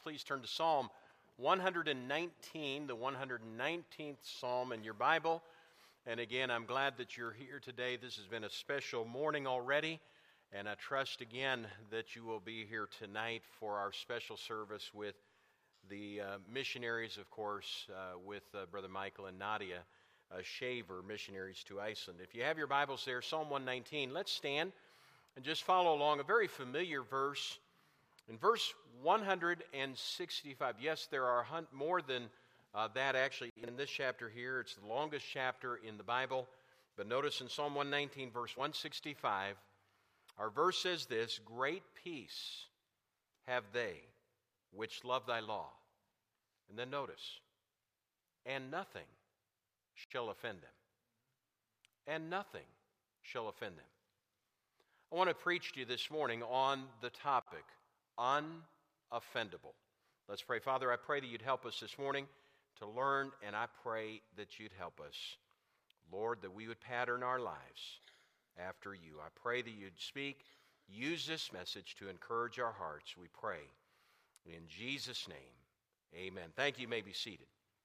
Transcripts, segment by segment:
Please turn to Psalm 119, the 119th Psalm in your Bible. And again, I'm glad that you're here today. This has been a special morning already, and I trust again that you will be here tonight for our special service with the missionaries, of course, with Brother Michael and Nadia Shaver, missionaries to Iceland. If you have your Bibles there, Psalm 119, let's stand and just follow along. A very familiar verse. In verse 165, yes, there are more than that actually in this chapter here. It's the longest chapter in the Bible. But notice in Psalm 119, verse 165, our verse says this: "Great peace have they which love thy law." And then notice, "And nothing shall offend them." And nothing shall offend them. I want to preach to you this morning on the topic, unoffendable. Let's pray. Father, I pray that you'd help us this morning to learn, and I pray that you'd help us, Lord, that we would pattern our lives after you. I pray that you'd speak, use this message to encourage our hearts, we pray. In Jesus' name, amen. Thank you. You may be seated.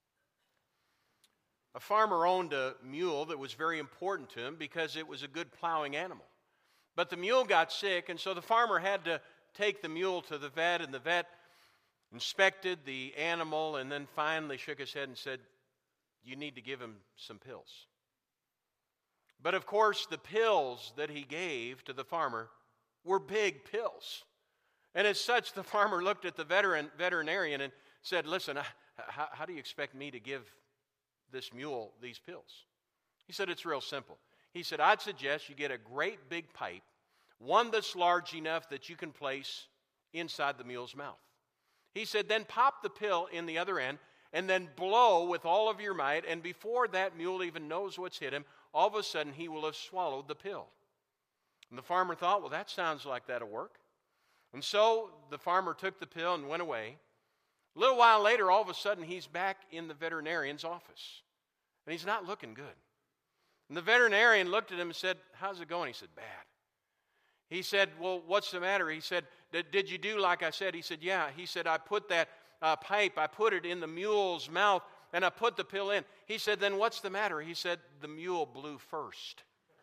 A farmer owned a mule that was very important to him because it was a good plowing animal. But the mule got sick, and so the farmer had to take the mule to the vet, and the vet inspected the animal and then finally shook his head and said, "You need to give him some pills." But of course, the pills that he gave to the farmer were big pills. And as such, the farmer looked at the veterinarian and said, "Listen, how do you expect me to give this mule these pills?" He said, "It's real simple." He said, "I'd suggest you get a great big pipe, one that's large enough that you can place inside the mule's mouth." He said, "Then pop the pill in the other end and then blow with all of your might, and before that mule even knows what's hit him, all of a sudden he will have swallowed the pill." And the farmer thought, well, that sounds like that'll work. And so the farmer took the pill and went away. A little while later, all of a sudden, he's back in the veterinarian's office. And he's not looking good. And the veterinarian looked at him and said, "How's it going?" He said, "Bad." He said, "Well, what's the matter?" He said, "Did you do like I said?" He said, "Yeah." He said, "I put that pipe, I put it in the mule's mouth, and I put the pill in." He said, "Then what's the matter?" He said, "The mule blew first."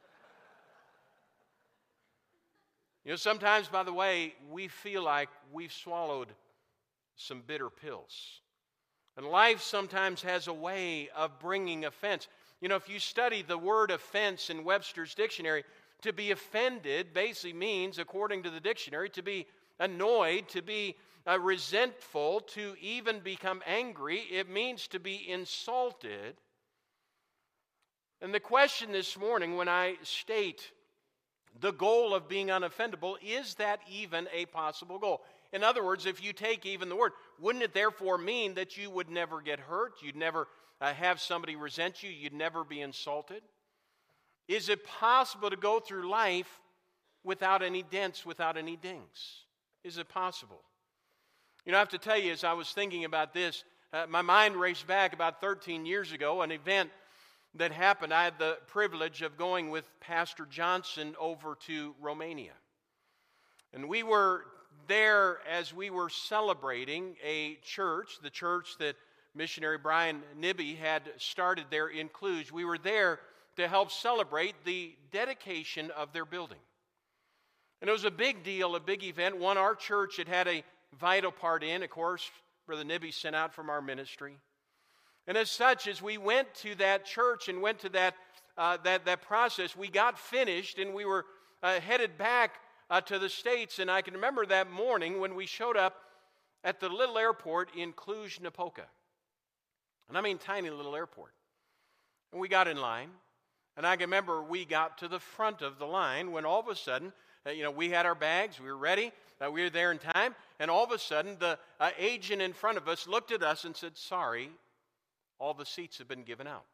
You know, sometimes, by the way, we feel like we've swallowed some bitter pills. And life sometimes has a way of bringing offense. You know, if you study the word offense in Webster's dictionary, to be offended basically means, according to the dictionary, to be annoyed, to be resentful, to even become angry. It means to be insulted. And the question this morning, when I state the goal of being unoffendable, is that even a possible goal? In other words, if you take even the word, wouldn't it therefore mean that you would never get hurt? You'd never have somebody resent you? You'd never be insulted? Is it possible to go through life without any dents, without any dings? Is it possible? You know, I have to tell you, as I was thinking about this, my mind raced back about 13 years ago, an event that happened. I had the privilege of going with Pastor Johnson over to Romania. And we were there as we were celebrating a church, the church that missionary Brian Nibby had started there in Cluj. We were there to help celebrate the dedication of their building. And it was a big deal, a big event, one our church had a vital part in. Of course, Brother Nibby sent out from our ministry. And as such, as we went to that church and went to that process, we got finished and we were headed back to the States. And I can remember that morning when we showed up at the little airport in Cluj-Napoca. And I mean tiny little airport. And we got in line. And I can remember we got to the front of the line when all of a sudden, we had our bags, we were ready, we were there in time, and all of a sudden the agent in front of us looked at us and said, "Sorry, all the seats have been given out."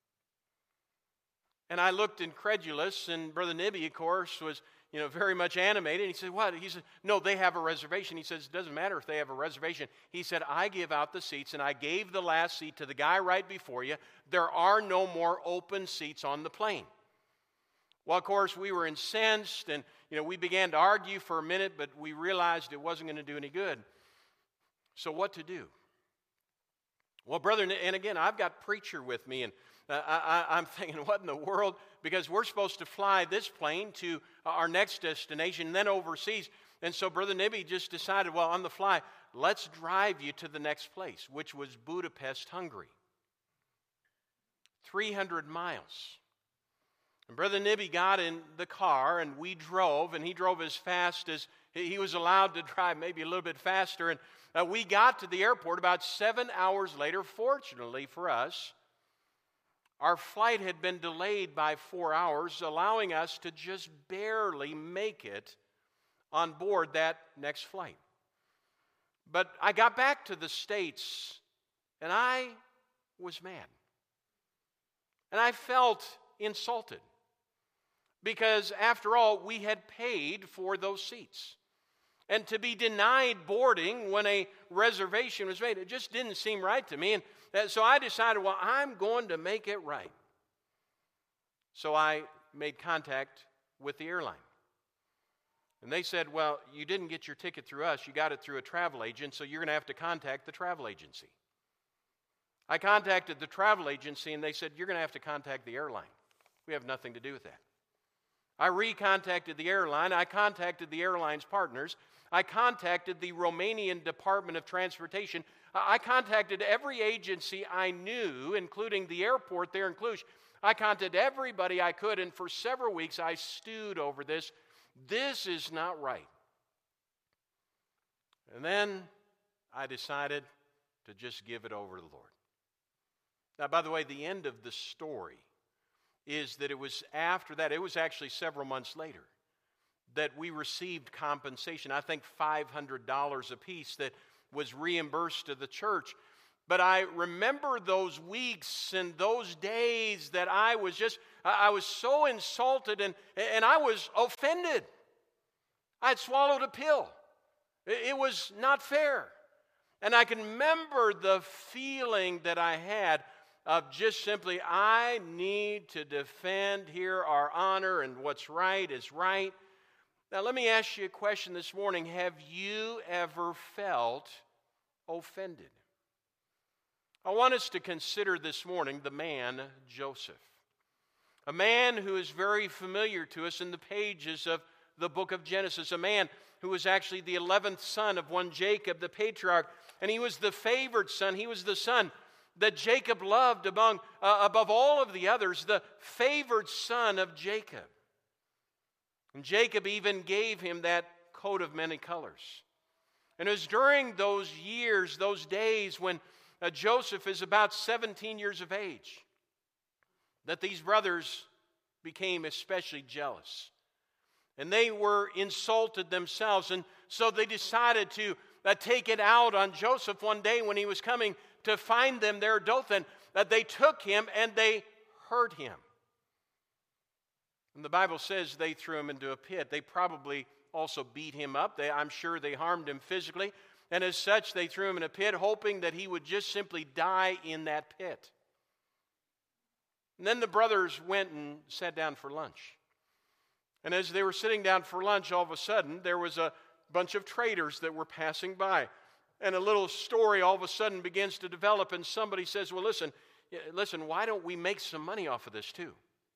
And I looked incredulous, and Brother Nibby, of course, was very much animated. He said, "What?" He said, "No, they have a reservation." He says, "It doesn't matter if they have a reservation." He said, "I give out the seats, and I gave the last seat to the guy right before you. There are no more open seats on the plane." Well, of course, we were incensed, and we began to argue for a minute, but we realized it wasn't going to do any good. So what to do? Well, brother, and again, I've got preacher with me, and I'm thinking, what in the world? Because we're supposed to fly this plane to our next destination, and then overseas. And so Brother Nibby just decided, well, on the fly, let's drive you to the next place, which was Budapest, Hungary. 300 miles. And Brother Nibby got in the car, and we drove, and he drove as fast as he was allowed to drive, maybe a little bit faster. And we got to the airport about 7 hours later. Fortunately for us, our flight had been delayed by 4 hours, allowing us to just barely make it on board that next flight. But I got back to the States, and I was mad. And I felt insulted. Because, after all, we had paid for those seats. And to be denied boarding when a reservation was made, it just didn't seem right to me. And so I decided, well, I'm going to make it right. So I made contact with the airline. And they said, well, you didn't get your ticket through us. You got it through a travel agent, so you're going to have to contact the travel agency. I contacted the travel agency, and they said, you're going to have to contact the airline. We have nothing to do with that. I recontacted the airline. I contacted the airline's partners. I contacted the Romanian Department of Transportation. I contacted every agency I knew, including the airport there in Cluj. I contacted everybody I could, and for several weeks I stewed over this. This is not right. And then I decided to just give it over to the Lord. Now, by the way, the end of the story is that it was after that, it was actually several months later, that we received compensation. I think $500 apiece that was reimbursed to the church. But I remember those weeks and those days that I was so insulted and I was offended. I had swallowed a pill. It was not fair. And I can remember the feeling that I had of just simply, I need to defend here our honor, and what's right is right. Now, let me ask you a question this morning. Have you ever felt offended? I want us to consider this morning the man Joseph, a man who is very familiar to us in the pages of the book of Genesis, a man who was actually the 11th son of one Jacob, the patriarch, and he was the favored son. He was the son that Jacob loved above all of the others, the favored son of Jacob. And Jacob even gave him that coat of many colors. And it was during those years, those days, when Joseph is about 17 years of age, that these brothers became especially jealous. And they were insulted themselves, and so they decided to take it out on Joseph one day when he was coming to find them there at Dothan, that they took him and they hurt him. And the Bible says they threw him into a pit. They probably also beat him up. I'm sure they harmed him physically. And as such, they threw him in a pit, hoping that he would just simply die in that pit. And then the brothers went and sat down for lunch. And as they were sitting down for lunch, all of a sudden, there was a bunch of traders that were passing by. And a little story all of a sudden begins to develop, and somebody says, well, listen, why don't we make some money off of this too?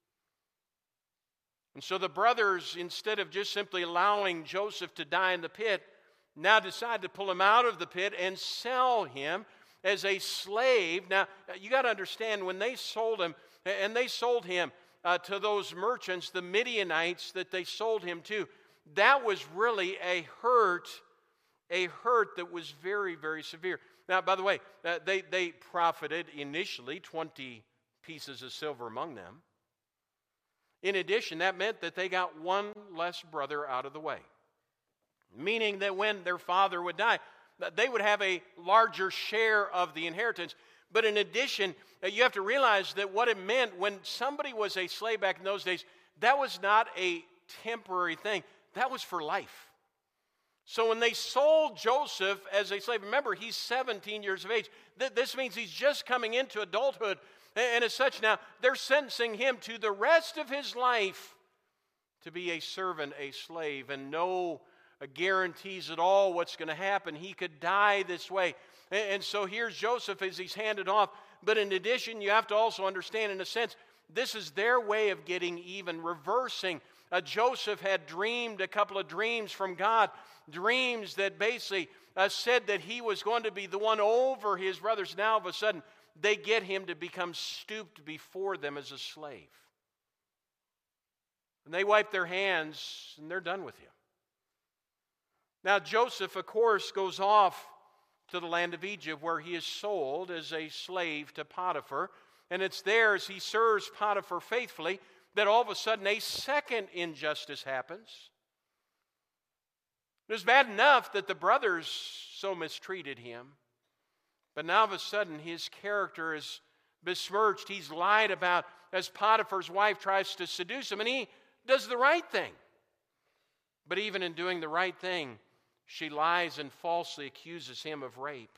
And so the brothers, instead of just simply allowing Joseph to die in the pit, now decide to pull him out of the pit and sell him as a slave. Now, you got to understand, when they sold him, and they sold him to those merchants, the Midianites that they sold him to, that was really a hurt that was very, very severe. Now, by the way, they profited initially 20 pieces of silver among them. In addition, that meant that they got one less brother out of the way, meaning that when their father would die, they would have a larger share of the inheritance. But in addition, you have to realize that what it meant when somebody was a slave back in those days, that was not a temporary thing. That was for life. So when they sold Joseph as a slave, remember, he's 17 years of age. This means he's just coming into adulthood. And as such, now, they're sentencing him to the rest of his life to be a servant, a slave, and no guarantees at all what's going to happen. He could die this way. And so here's Joseph as he's handed off. But in addition, you have to also understand, in a sense, this is their way of getting even, reversing. Joseph had dreamed a couple of dreams from God, dreams that basically said that he was going to be the one over his brothers. Now, all of a sudden, they get him to become stooped before them as a slave. And they wipe their hands, and they're done with him. Now, Joseph, of course, goes off to the land of Egypt, where he is sold as a slave to Potiphar. And it's there, as he serves Potiphar faithfully, that all of a sudden a second injustice happens. It was bad enough that the brothers so mistreated him, but now all of a sudden his character is besmirched. He's lied about as Potiphar's wife tries to seduce him, and he does the right thing. But even in doing the right thing, she lies and falsely accuses him of rape.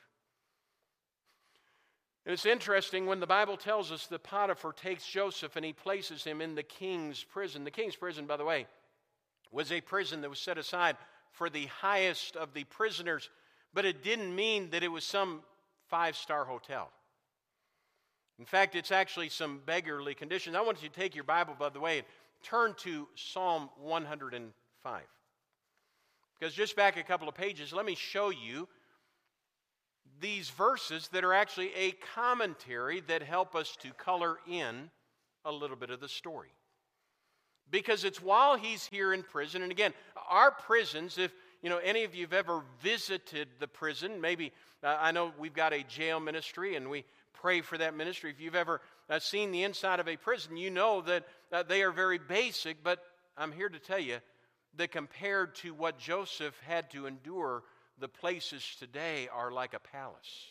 And it's interesting when the Bible tells us that Potiphar takes Joseph and he places him in the king's prison. The king's prison, by the way, was a prison that was set aside for the highest of the prisoners, but it didn't mean that it was some five-star hotel. In fact, it's actually some beggarly conditions. I want you to take your Bible, by the way, and turn to Psalm 105. Because just back a couple of pages, let me show you these verses that are actually a commentary that help us to color in a little bit of the story. Because it's while he's here in prison, and again, our prisons, if any of you have ever visited the prison, maybe, I know we've got a jail ministry and we pray for that ministry. If you've ever seen the inside of a prison, you know that they are very basic, but I'm here to tell you that compared to what Joseph had to endure, the places today are like a palace.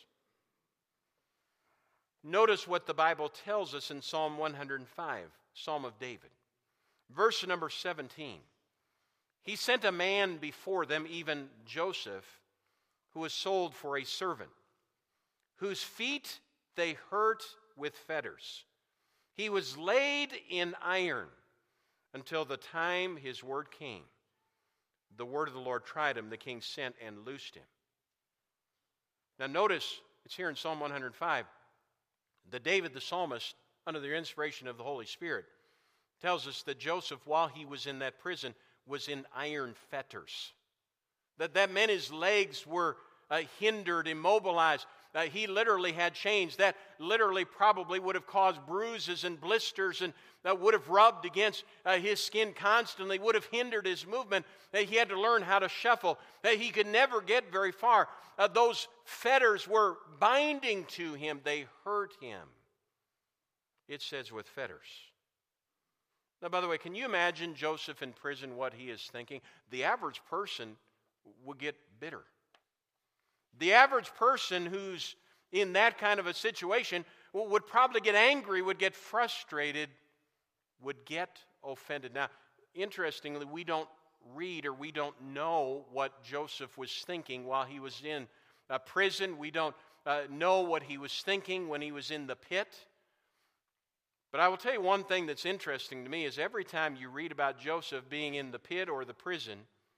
Notice what the Bible tells us in Psalm 105, Psalm of David. Verse number 17. He sent a man before them, even Joseph, who was sold for a servant, whose feet they hurt with fetters. He was laid in iron until the time his word came. The word of the Lord tried him. The king sent and loosed him. Now notice, it's here in Psalm 105, that David the psalmist, under the inspiration of the Holy Spirit, tells us that Joseph, while he was in that prison, was in iron fetters. That meant his legs were hindered, immobilized. He literally had chains. That literally probably would have caused bruises and blisters, and would have rubbed against his skin constantly, would have hindered his movement. He had to learn how to shuffle. He could never get very far. Those fetters were binding to him. They hurt him. It says with fetters. Now, by the way, can you imagine Joseph in prison, what he is thinking? The average person would get bitter. The average person who's in that kind of a situation would probably get angry, would get frustrated, would get offended. Now, interestingly, we don't read or we don't know what Joseph was thinking while he was in prison. We don't know what he was thinking when he was in the pit. But I will tell you one thing that's interesting to me is every time you read about Joseph being in the pit or the prison,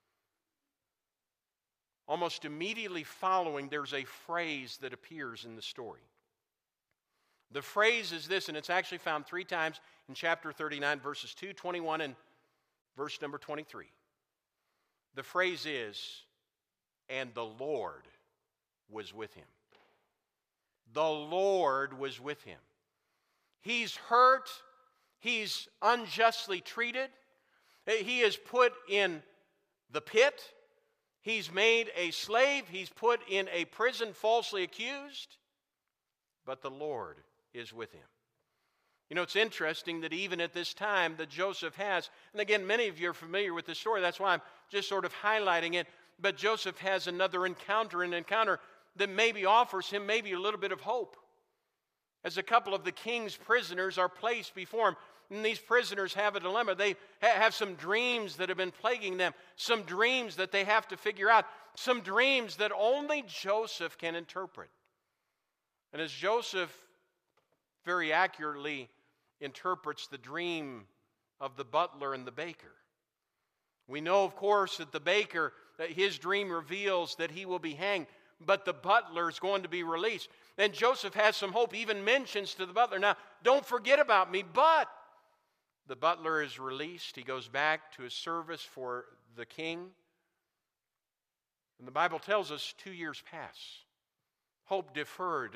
almost immediately following, there's a phrase that appears in the story. The phrase is this, and it's actually found 3 times in chapter 39, verses 2, 21, and verse number 23. The phrase is, and the Lord was with him. The Lord was with him. He's hurt. He's unjustly treated. He is put in the pit. He's made a slave. He's put in a prison falsely accused. But the Lord is with him. You know, it's interesting that even at this time that Joseph has, and again, many of you are familiar with this story. That's why I'm just sort of highlighting it. But Joseph has another encounter, an encounter that maybe offers him maybe a little bit of hope. As a couple of the king's prisoners are placed before him, and these prisoners have a dilemma. They have some dreams that have been plaguing them, some dreams that they have to figure out, some dreams that only Joseph can interpret. And as Joseph very accurately interprets the dream of the butler and the baker, we know, of course, that the baker his dream reveals that he will be hanged, but the butler is going to be released. And Joseph has some hope, even mentions to the butler, now, don't forget about me, but the butler is released. He goes back to his service for the king. And the Bible tells us 2 years pass. Hope deferred.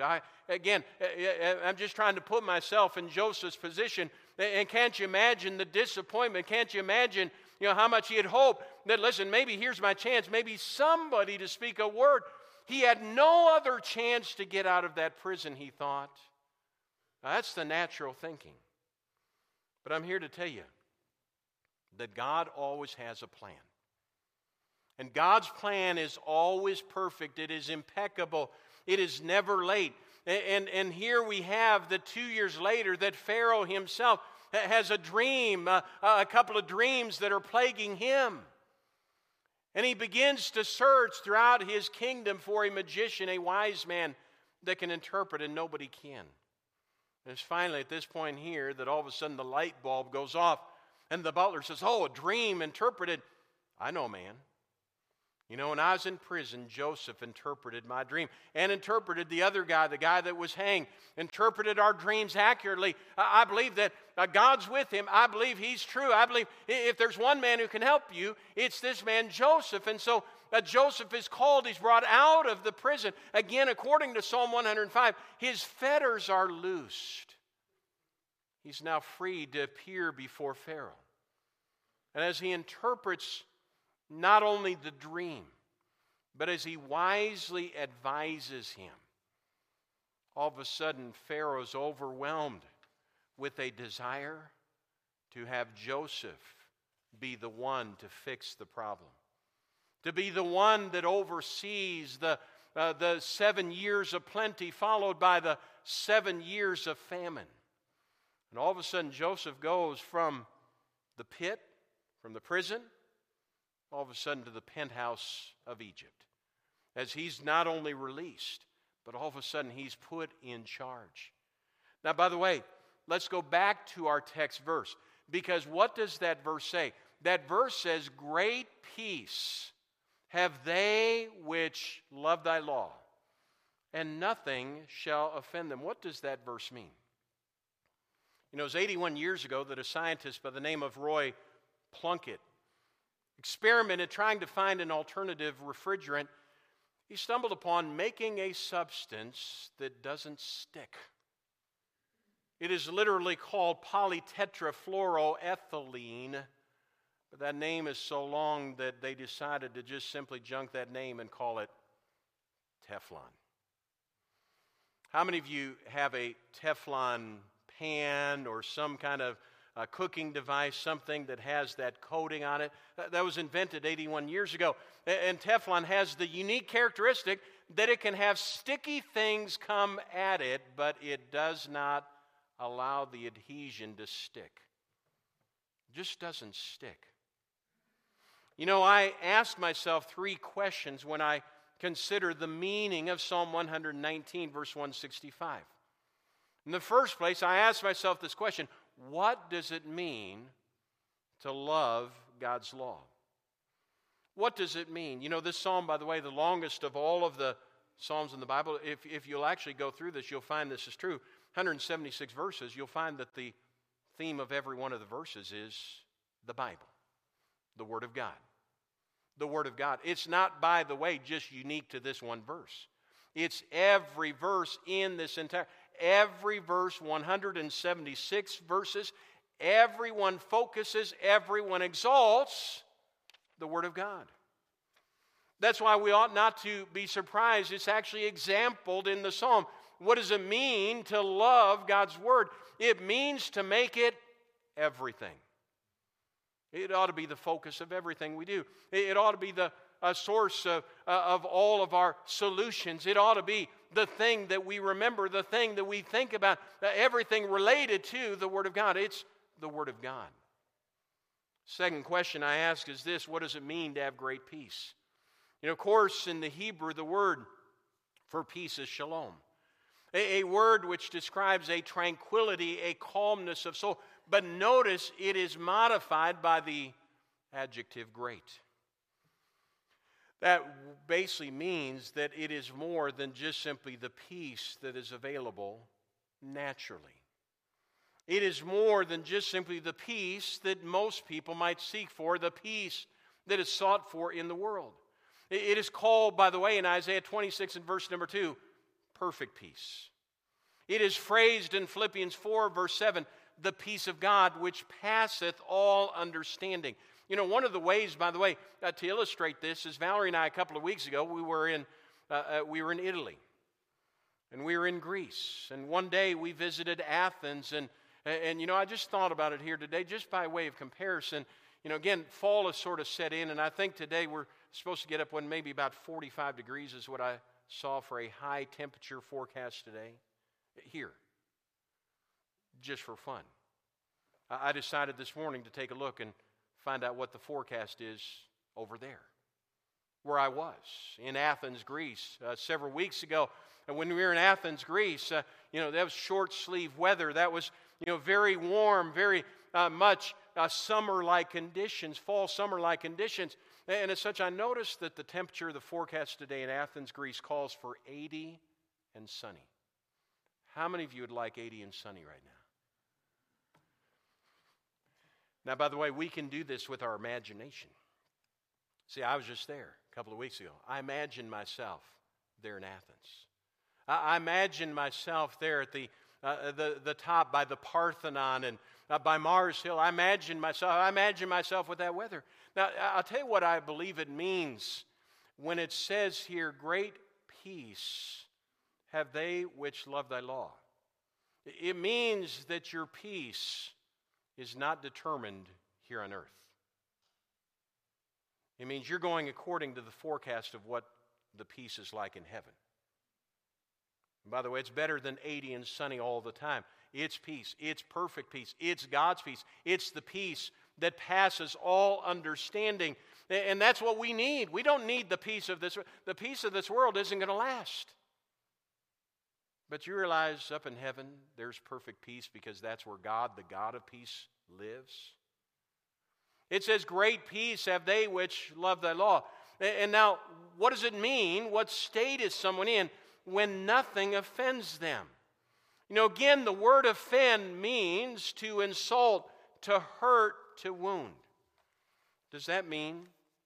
I'm just trying to put myself in Joseph's position. And can't you imagine the disappointment? Can't you imagine, how much he had hoped that, listen, maybe here's my chance. Maybe somebody to speak a word. He had no other chance to get out of that prison, he thought. Now, that's the natural thinking. But I'm here to tell you that God always has a plan. And God's plan is always perfect. It is impeccable. It is never late. And here we have the 2 years later that Pharaoh himself has a dream, a couple of dreams that are plaguing him. And he begins to search throughout his kingdom for a magician, a wise man that can interpret, and nobody can. And it's finally at this point here that all of a sudden the light bulb goes off, and the butler says, "Oh, a dream interpreted. I know, man. When I was in prison, Joseph interpreted my dream and interpreted the other guy, the guy that was hanged, interpreted our dreams accurately. I believe that God's with him. I believe he's true. I believe if there's one man who can help you, it's this man, Joseph." And so Joseph is called. He's brought out of the prison. Again, according to Psalm 105, his fetters are loosed. He's now free to appear before Pharaoh. And as he interprets not only the dream, but as he wisely advises him, all of a sudden Pharaoh's overwhelmed with a desire to have Joseph be the one to fix the problem, to be the one that oversees the 7 years of plenty followed by the 7 years of famine. And all of a sudden Joseph goes from the pit, from the prison, all of a sudden to the penthouse of Egypt, as he's not only released, but all of a sudden he's put in charge. Now, by the way, let's go back to our text verse, because what does that verse say? That verse says, "Great peace have they which love thy law, and nothing shall offend them." What does that verse mean? It was 81 years ago that a scientist by the name of Roy Plunkett experimented trying to find an alternative refrigerant. He stumbled upon making a substance that doesn't stick. It is literally called polytetrafluoroethylene, but that name is so long that they decided to just simply junk that name and call it Teflon. How many of you have a Teflon pan or some kind of cooking device, something that has that coating on it? That was invented 81 years ago. And Teflon has the unique characteristic that it can have sticky things come at it, but it does not allow the adhesion to stick. It just doesn't stick. I asked myself 3 questions when I considered the meaning of Psalm 119, verse 165. In the first place, I asked myself this question: what does it mean to love God's law? What does it mean? This psalm, by the way, the longest of all of the psalms in the Bible, if you'll actually go through this, you'll find this is true. 176 verses, you'll find that the theme of every one of the verses is the Bible, the Word of God. The Word of God. It's not, by the way, just unique to this one verse. It's every verse in this every verse, 176 verses, everyone focuses, everyone exalts the Word of God. That's why we ought not to be surprised. It's actually exampled in the psalm. What does it mean to love God's Word? It means to make it everything. It ought to be the focus of everything we do. It ought to be the source of all of our solutions. It ought to be the thing that we remember, the thing that we think about, everything related to the Word of God. It's the Word of God. Second question I ask is this: what does it mean to have great peace? Of course, in the Hebrew, the word for peace is shalom. A word which describes a tranquility, a calmness of soul. But notice it is modified by the adjective great. That basically means that it is more than just simply the peace that is available naturally. It is more than just simply the peace that most people might seek for, the peace that is sought for in the world. It is called, by the way, in Isaiah 26 and verse number 2, perfect peace. It is phrased in Philippians 4, verse 7, the peace of God which passeth all understanding. You know, one of the ways, by the way, to illustrate this is Valerie and I, a couple of weeks ago, we were in Italy, and we were in Greece, and one day we visited Athens, and you know, I just thought about it here today, just by way of comparison. You know, again, fall has sort of set in, and I think today we're supposed to get up when maybe about 45 degrees is what I saw for a high temperature forecast today here, just for fun. I decided this morning to take a look and find out what the forecast is over there, where I was, in Athens, Greece, several weeks ago. And when we were in Athens, Greece, you know, that was short-sleeve weather. That was, you know, very warm, very much summer-like conditions, fall summer-like conditions. And as such, I noticed that the temperature of the forecast today in Athens, Greece, calls for 80 and sunny. How many of you would like 80 and sunny right now? Now, by the way, we can do this with our imagination. See, I was just there a couple of weeks ago. I imagined myself there in Athens. I imagined myself there at the top by the Parthenon and by Mars Hill. I imagined myself with that weather. Now, I'll tell you what I believe it means when it says here, great peace have they which love thy law. It means that your peace is not determined here on earth. It means you're going according to the forecast of what the peace is like in heaven. And by the way, it's better than 80 and sunny all the time. It's peace. It's perfect peace. It's God's peace. It's the peace that passes all understanding. And that's what we need. We don't need the peace of this. The peace of this world isn't going to last. But you realize up in heaven, there's perfect peace because that's where God, the God of peace, lives. It says, great peace have they which love thy law. And now, what does it mean? What state is someone in when nothing offends them? You know, again, the word offend means to insult, to hurt, to wound. Does that mean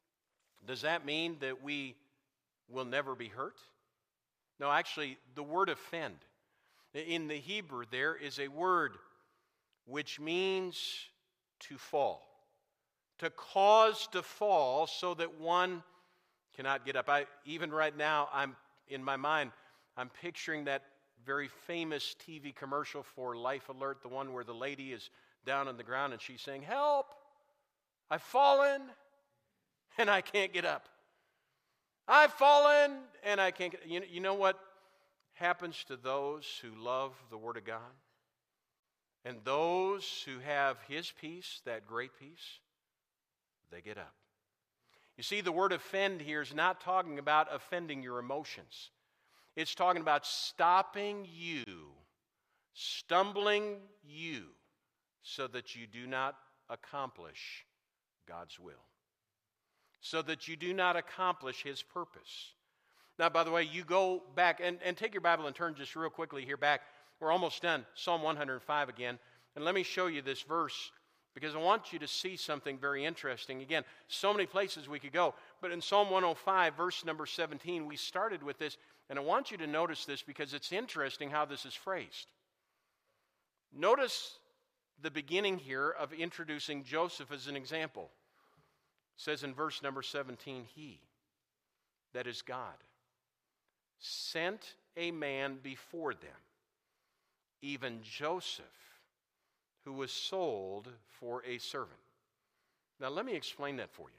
that we will never be hurt? No, actually, the word offend, in the Hebrew there is a word which means to fall, to cause to fall so that one cannot get up. Even right now, in my mind, I'm picturing that very famous TV commercial for Life Alert, the one where the lady is down on the ground and she's saying, help, I've fallen and I can't get up. I've fallen and I can't get up. You know what happens to those who love the Word of God? And those who have His peace, that great peace, they get up. You see, the word offend here is not talking about offending your emotions. It's talking about stopping you, stumbling you, so that you do not accomplish God's will, so that you do not accomplish His purpose. Now, by the way, you go back and take your Bible and turn just real quickly here back. We're almost done. Psalm 105 again. And let me show you this verse because I want you to see something very interesting. Again, so many places we could go. But in Psalm 105, verse number 17, we started with this. And I want you to notice this because it's interesting how this is phrased. Notice the beginning here of introducing Joseph as an example. It says in verse number 17, He, that is God, sent a man before them, even Joseph, who was sold for a servant. Now let me explain that for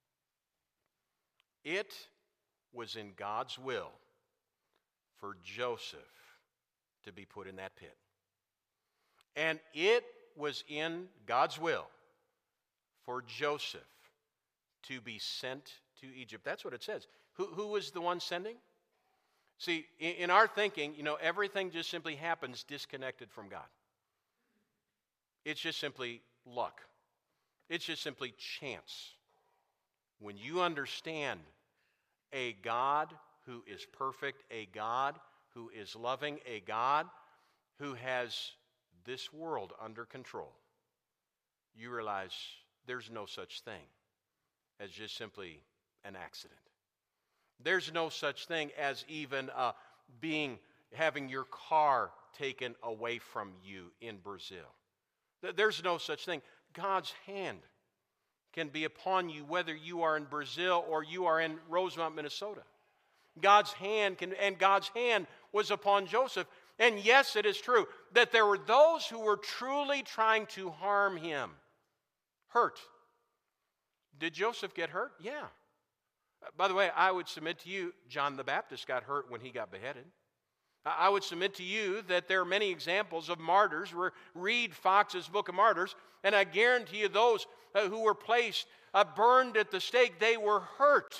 you. It was in God's will for Joseph to be put in that pit. And it was in God's will for Joseph to be sent to Egypt. That's what it says. Who was the one sending? See, in our thinking, everything just simply happens disconnected from God. It's just simply luck. It's just simply chance. When you understand a God who is perfect, a God who is loving, a God who has this world under control, you realize there's no such thing as just simply an accident. There's no such thing as even having your car taken away from you in Brazil. There's no such thing. God's hand can be upon you whether you are in Brazil or you are in Rosemont, Minnesota. God's hand was upon Joseph. And yes, it is true that there were those who were truly trying to harm him. Hurt. Did Joseph get hurt? Yeah. By the way, I would submit to you, John the Baptist got hurt when he got beheaded. I would submit to you that there are many examples of martyrs. Read Fox's Book of Martyrs, and I guarantee you those who were placed, burned at the stake, they were hurt.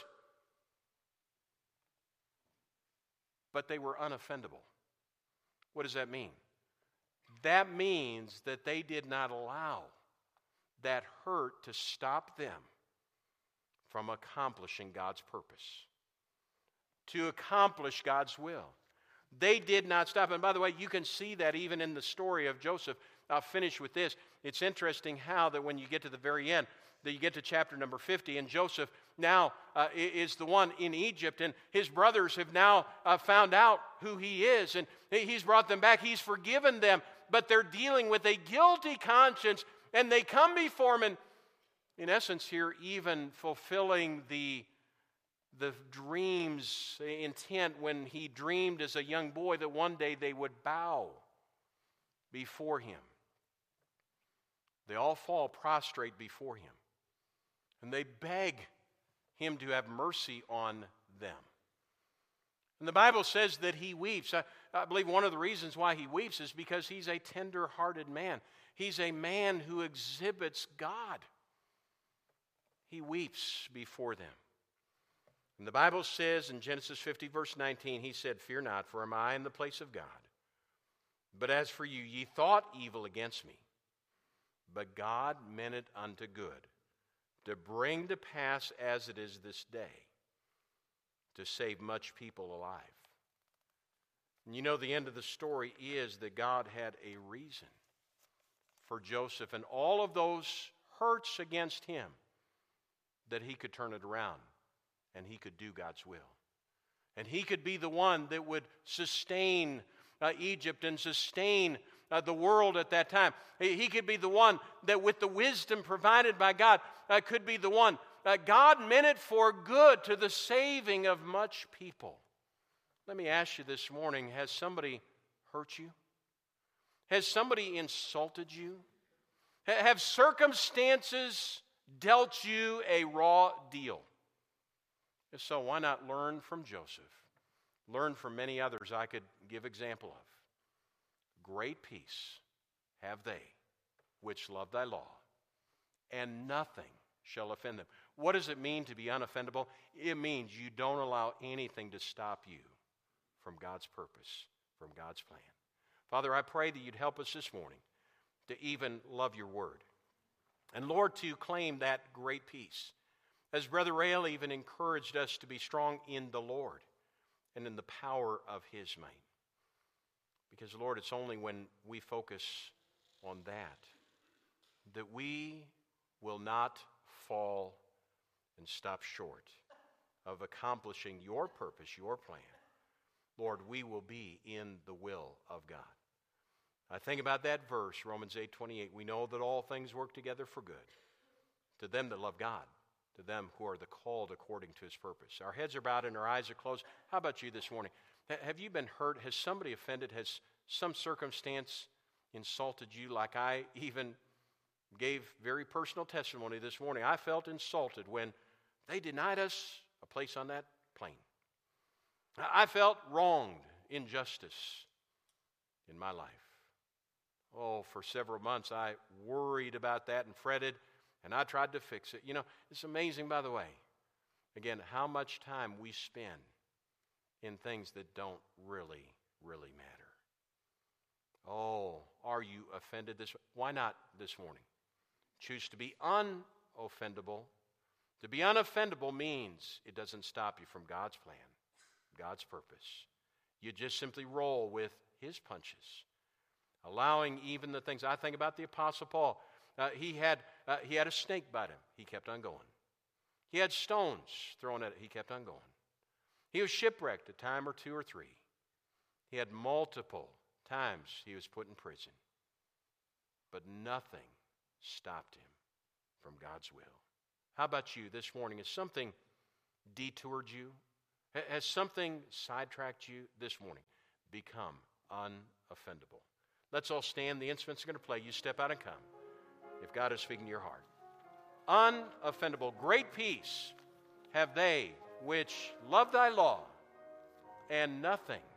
But they were unoffendable. What does that mean? That means that they did not allow that hurt to stop them from accomplishing God's purpose, to accomplish God's will. They did not stop. And by the way, you can see that even in the story of Joseph. I'll finish with this. It's interesting how that when you get to the very end, that you get to chapter number 50, and Joseph now is the one in Egypt, and his brothers have now found out who he is, and he's brought them back. He's forgiven them, but they're dealing with a guilty conscience, and they come before him, and in essence here, even fulfilling the dream's intent when he dreamed as a young boy that one day they would bow before him. They all fall prostrate before him, and they beg him to have mercy on them. And the Bible says that he weeps. I believe one of the reasons why he weeps is because he's a tender-hearted man. He's a man who exhibits God. He weeps before them. And the Bible says in Genesis 50, verse 19, he said, "Fear not, for am I in the place of God? But as for you, ye thought evil against me. But God meant it unto good, to bring to pass as it is this day, to save much people alive." And you know, the end of the story is that God had a reason for Joseph and all of those hurts against him, that he could turn it around and he could do God's will. And he could be the one that would sustain Egypt and sustain the world at that time. He could be the one that, with the wisdom provided by God, could be the one. God meant it for good, to the saving of much people. Let me ask you this morning, has somebody hurt you? Has somebody insulted you? Have circumstances dealt you a raw deal? If so, why not learn from Joseph? Learn from many others I could give example of. Great peace have they which love thy law, and nothing shall offend them. What does it mean to be unoffendable? It means you don't allow anything to stop you from God's purpose, from God's plan. Father, I pray that you'd help us this morning to even love your word. And Lord, to claim that great peace. As Brother Rael even encouraged us to be strong in the Lord and in the power of his might. Because, Lord, it's only when we focus on that we will not fall and stop short of accomplishing your purpose, your plan. Lord, we will be in the will of God. I think about that verse, Romans 8:28. We know that all things work together for good to them that love God, to them who are the called according to his purpose. Our heads are bowed and our eyes are closed. How about you this morning? Have you been hurt? Has somebody offended? Has some circumstance insulted you? Like I even gave very personal testimony this morning. I felt insulted when they denied us a place on that plane. I felt wronged, injustice in my life. Oh, for several months I worried about that and fretted, and I tried to fix it. You know, it's amazing, by the way, again, how much time we spend in things that don't really matter. Oh, are you offended this? Why not this morning? Choose to be unoffendable To be unoffendable means it doesn't stop you from God's plan, God's purpose. You just simply roll with His punches, allowing even the things. I think about the Apostle Paul. He had a snake bite him. He kept on going. He had stones thrown at it. He kept on going. He was shipwrecked a time or two or three. He had multiple times he was put in prison. But nothing stopped him from God's will. How about you this morning? Has something detoured you? Has something sidetracked you this morning? Become unoffendable. Let's all stand. The instruments are going to play. You step out and come, if God is speaking to your heart. Unoffendable. Great peace have they which love thy law, and nothing